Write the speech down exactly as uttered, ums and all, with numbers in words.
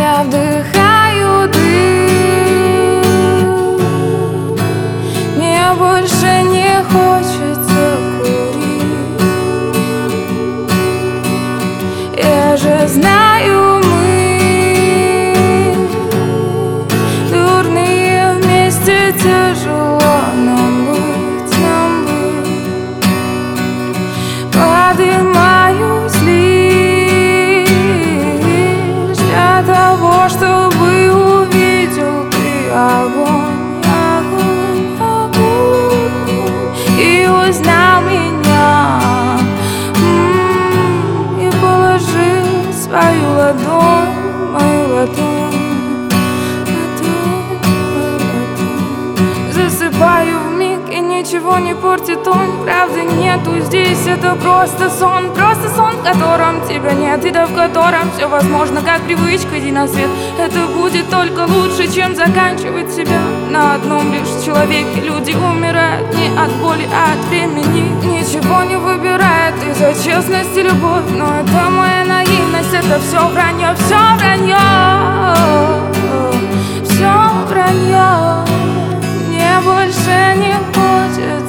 Я вдыхаю дым, мне больше не хочется курить. Я же знаю, мы дурные вместе, тяжело нам быть, нам быть. Поднимаюсь лишь для того, чтобы увидел ты огонь, огонь, огонь, и узнал меня, м-м, и положил свою ладонь, мою ладонь, ладонь, мою ладонь. Засыпаю вмиг, и ничего не портит он. Правды нету здесь, это просто сон. Просто сон, в котором тебя нет, и да в котором все возможно, как привычка. Иди на свет, это будет только лучше, чем заканчивать себя на одном лишь человеке. Люди умирают не от боли, а от времени. Ничего не выбирает из-за честности любовь, но это моя наивность, это все вранье, все вранье, все вранье. Мне больше не хочется